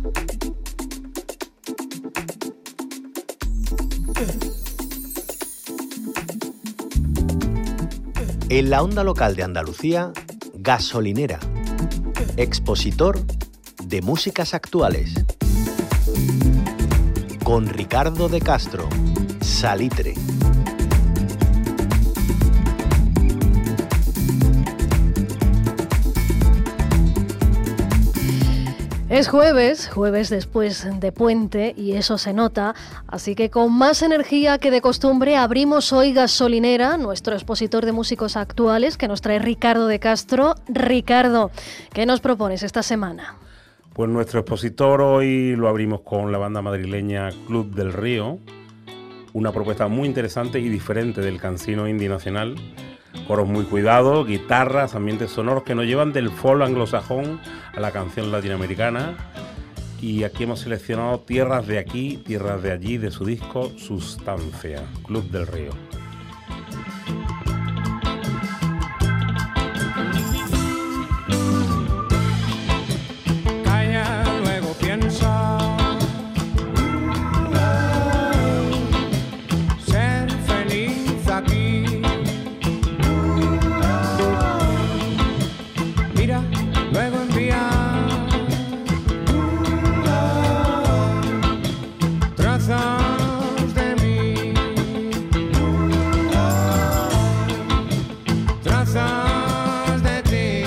En la onda local de Andalucía, Gasolinera, expositor de músicas actuales. Con Ricardo de Castro, Salitre. Es jueves después de puente y eso se nota, así que con más energía que de costumbre abrimos hoy Gasolinera, nuestro expositor de músicos actuales que nos trae Ricardo de Castro. Ricardo, ¿qué nos propones esta semana? Pues nuestro expositor hoy lo abrimos con la banda madrileña Club del Río, una propuesta muy interesante y diferente del cansino indie nacional. Coros muy cuidados, guitarras, ambientes sonoros que nos llevan del folk anglosajón a la canción latinoamericana. Y aquí hemos seleccionado Tierras de aquí, Tierras de allí, de su disco Sustancia, Club del Río. Calla, luego piensa. Ser feliz aquí. Mira, luego envía trazas de mí, trazas de ti.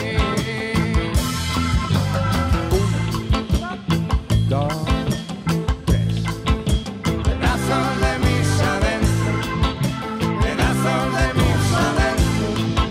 1, 2, 3. Pedazos de mis adentro, pedazos de mis adentro.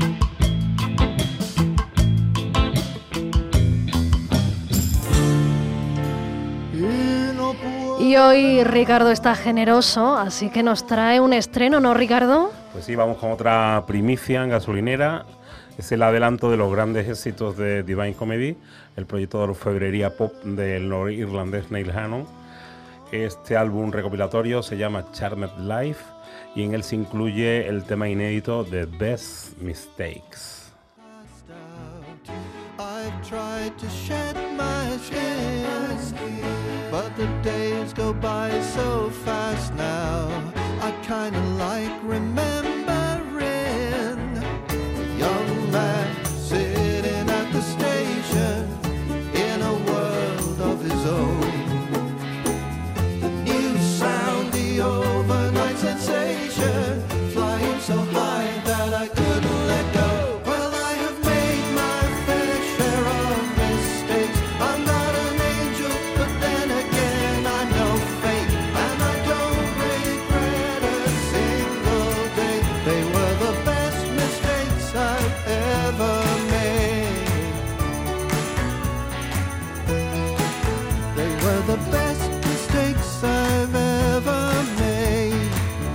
Y hoy Ricardo está generoso, así que nos trae un estreno, ¿no, Ricardo? Pues sí, vamos con otra primicia en Gasolinera. Es el adelanto de los grandes éxitos de Divine Comedy, el proyecto de orfebrería pop del norirlandés Neil Hannon. Este álbum recopilatorio se llama Charmed Life y en él se incluye el tema inédito The Best Mistakes. I've tried to shed my skin, but the days go by so fast now. I kinda like remembering a young man sitting at the station in a world of his own. The new sound, the overnight sensation, flying so high that I couldn't let go. Well, I have made my fair share of mistakes. I'm not an angel, but then again I'm no fake, and I don't regret a single day. They were the best mistakes I've ever made. They were the best mistakes I've ever made.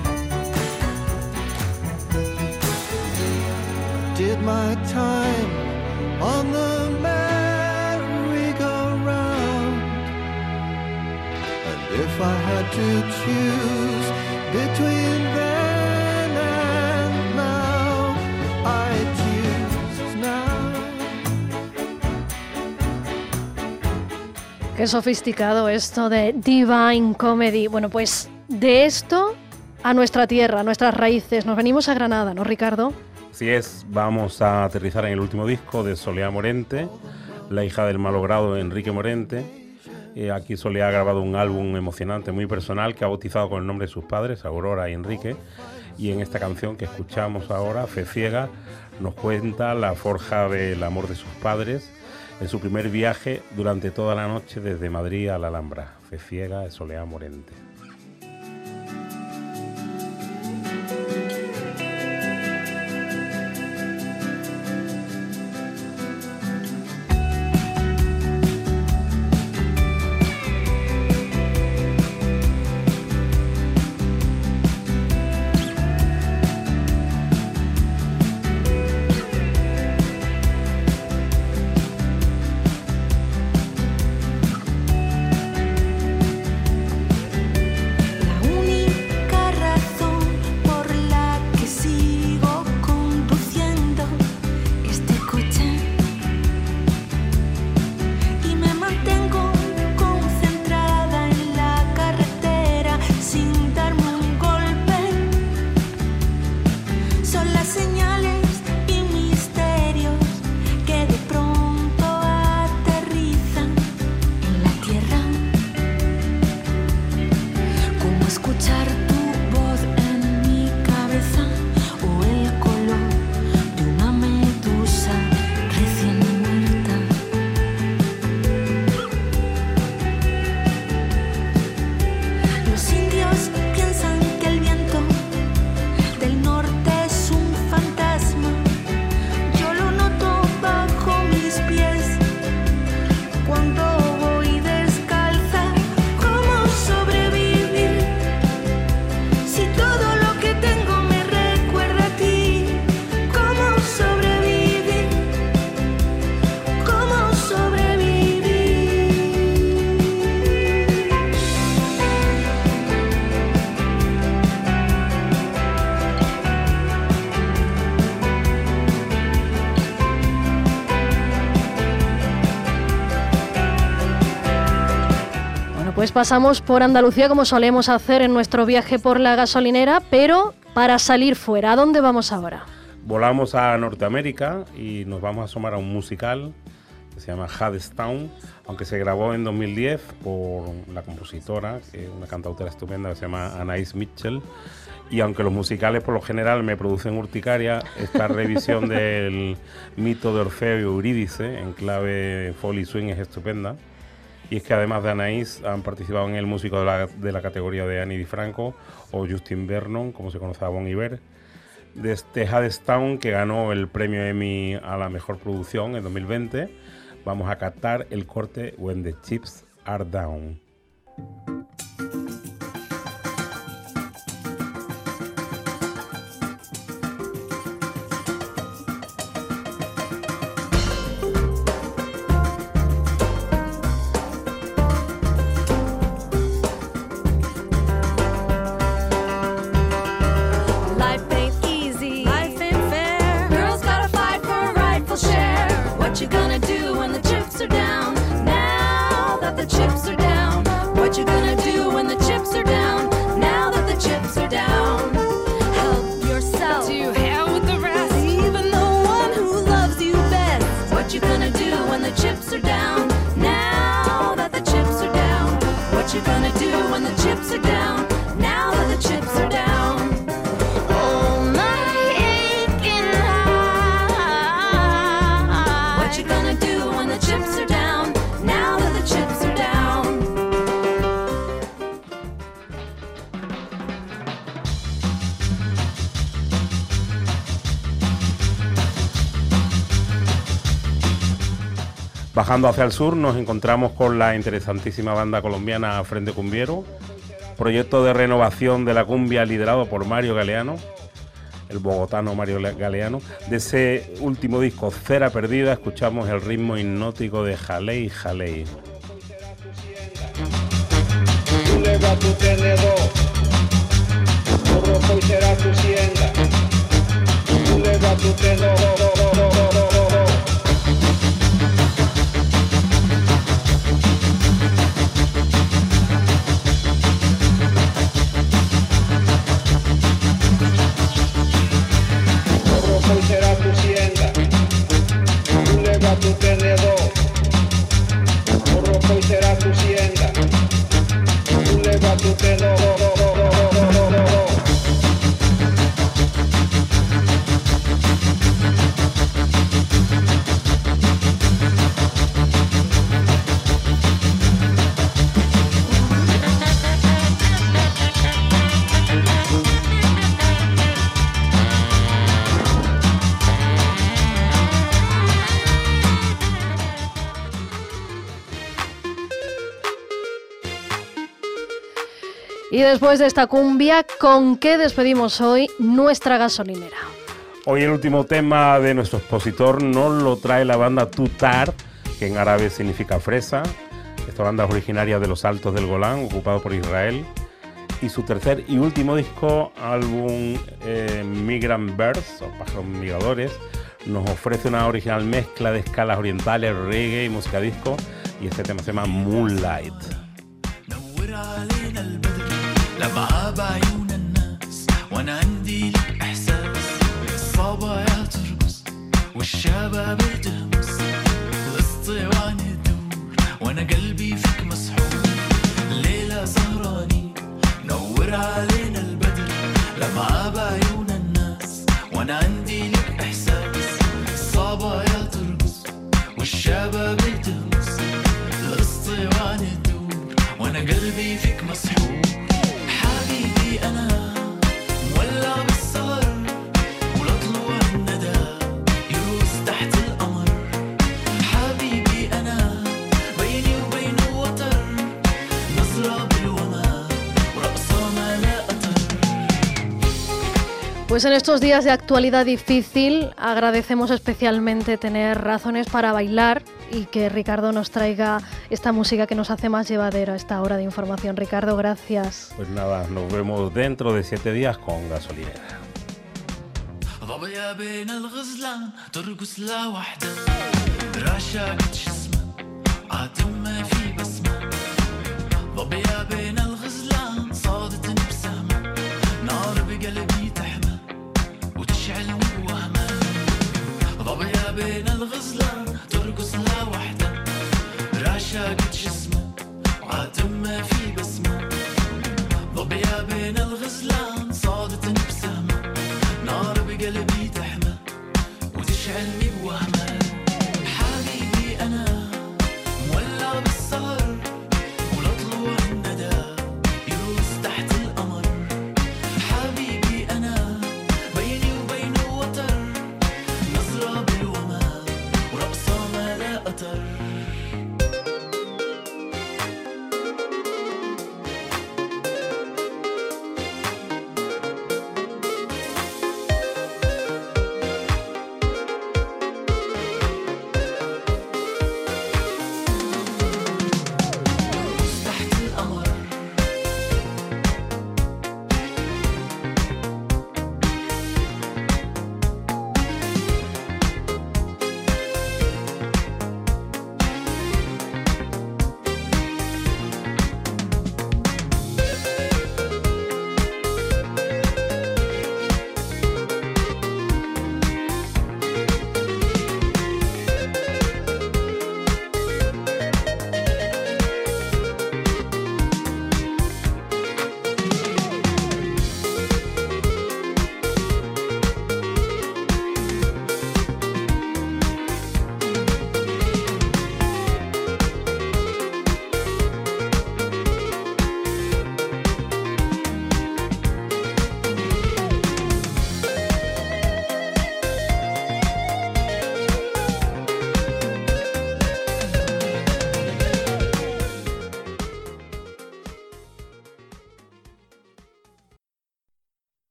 Did my time on the merry-go-round, and if I had to choose between then and now, I'd choose now. Qué sofisticado esto de Divine Comedy. Bueno, pues de esto a nuestra tierra, a nuestras raíces. Nos venimos a Granada, ¿no, Ricardo? Así es, vamos a aterrizar en el último disco de Soleá Morente, la hija del malogrado Enrique Morente. Aquí Soleá ha grabado un álbum emocionante, muy personal, que ha bautizado con el nombre de sus padres, Aurora y Enrique. Y en esta canción que escuchamos ahora, Fe Ciega, nos cuenta la forja del amor de sus padres en su primer viaje durante toda la noche desde Madrid a la Alhambra. Fe Ciega de Soleá Morente. Pues pasamos por Andalucía como solemos hacer en nuestro viaje por la gasolinera, pero para salir fuera, ¿a dónde vamos ahora? Volamos a Norteamérica y nos vamos a asomar a un musical que se llama Hadestown, aunque se grabó en 2010 por la compositora, que es una cantautora estupenda que se llama Anaïs Mitchell. Y aunque los musicales por lo general me producen urticaria, esta revisión del mito de Orfeo y Eurídice en clave folk y swing es estupenda. Y es que además de Anaïs han participado en el músico de la categoría de Annie DiFranco o Justin Vernon, como se conoce a Bon Iver, de este Hadestown, que ganó el premio Emmy a la mejor producción en 2020. Vamos a captar el corte When the Chips Are Down. Bajando hacia el sur nos encontramos con la interesantísima banda colombiana Frente Cumbiero, proyecto de renovación de la cumbia liderado por Mario Galeano, el bogotano Mario Galeano. De ese último disco, Cera Perdida, escuchamos el ritmo hipnótico de Jalei Jalei. Tú leva tu tenedor, tu rojo y será tu hacienda. Tú leva tu tenedor. Hoy será tu hacienda, tú leva tu tenedor. Hoy será tu hacienda, tú leva tu tenedor. Y después de esta cumbia, ¿con qué despedimos hoy nuestra gasolinera? Hoy el último tema de nuestro expositor nos lo trae la banda Tutar, que en árabe significa fresa. Esta banda es originaria de los Altos del Golán, ocupado por Israel. Y su tercer y último disco, álbum Migrant Birds, o Pájaros Migradores, nos ofrece una original mezcla de escalas orientales, reggae y música disco. Y este tema se llama Moonlight. لمعة بعيون الناس وانا عندي لك احساس الصبايا ترقص والشباب تهمس الاسطوانة تدور وانا قلبي فيك مسحور الليلة سهرانين نور علينا البدر لمعة بعيون الناس وانا عندي لك احساس الصبايا ترقص والشباب تهمس الاسطوانة تدور وانا قلبي فيك مسحور أنا مولع بالسهر ولطلوع الندى يروس تحت القمر حبيبي أنا بيني وبينه وتر نظرة بالوما ورقصة ما لا أطر. Pues en estos días de actualidad difícil agradecemos especialmente tener razones para bailar y que Ricardo nos traiga esta música que nos hace más llevadera esta hora de información. Ricardo, gracias. Pues nada, nos vemos dentro de 7 días con Gasolinera. ضبيا بين الغزلان ترقص لا وحدة راشقة جسمها عاتم ما في بسمة ضبيا فاقد جسمه وعاتم ما في بسمة ضبيا بين الغزلان